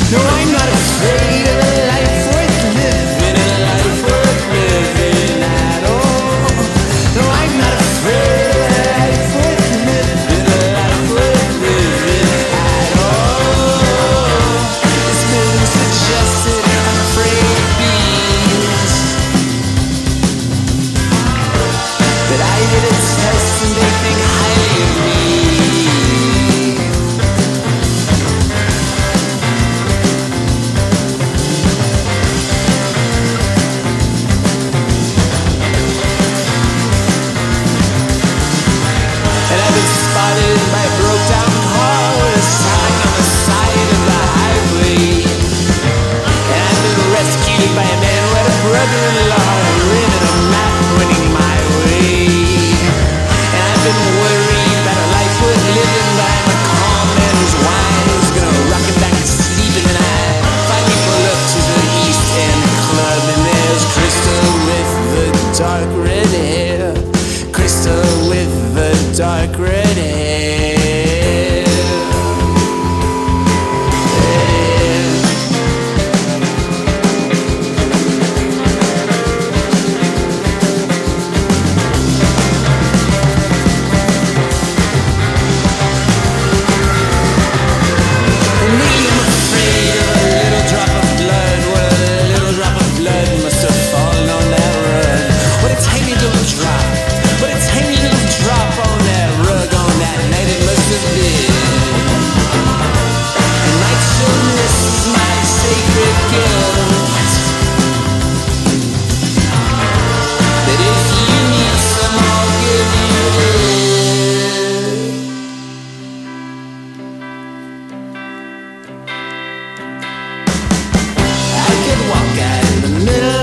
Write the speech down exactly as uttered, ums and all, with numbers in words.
No, I'm not afraid of a life worth living, a life worth living at all. No, I'm not afraid of a life worth living, a life worth living at all. This moon suggested I'm afraid of bees, but I did a test and they think highly of me. And I've been spotted by a broke down car with a sign on the side of the highway. And I've been rescued by a man who had a brother-in-law rented a map pointing my way. And I've been worried about a life worth living by a calm man whose wine is gonna rock him back to sleep. And then I finally pull up to the East End Club, and there's Crystal with the dark red hair. Crystal with the dark red hair. And maybe I'm afraid of a little drop of blood. What a little drop of blood must have fallen on that rug. What a tiny little drop. What a tiny little drop on that rug on that night it must have been. And my chillness is my sacred gift. That if you need some, I'll give you it. I could walk out in the middle